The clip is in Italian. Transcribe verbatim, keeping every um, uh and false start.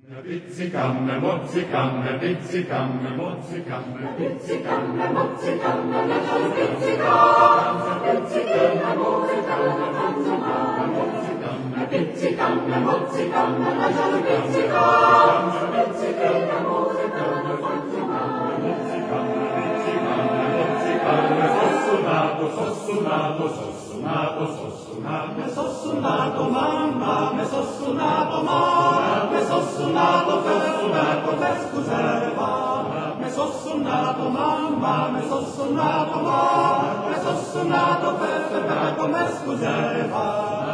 Pizzicamme, mozzicamme, pizzicamme, mozzicamme, pizzicamme, mozzicamme, lasciami pizzicare, pizzicamme, mozzicamme, pizzicamme, mozzicamme, pizzicamme, mozzicamme, lasciami pizzicare, pizzicamme, mozzicamme, pizzicamme, mozzicamme, pizzicamme, mozzicamme, sossunato, sossunato, sossunato, sossunato, me sossunato, mamma, me sossunato, mamma, me sossunato, sossunato, per scusare va, me sossunato, mamma, me sossunato, mamma, me sossunato, per fermato, me scusare va.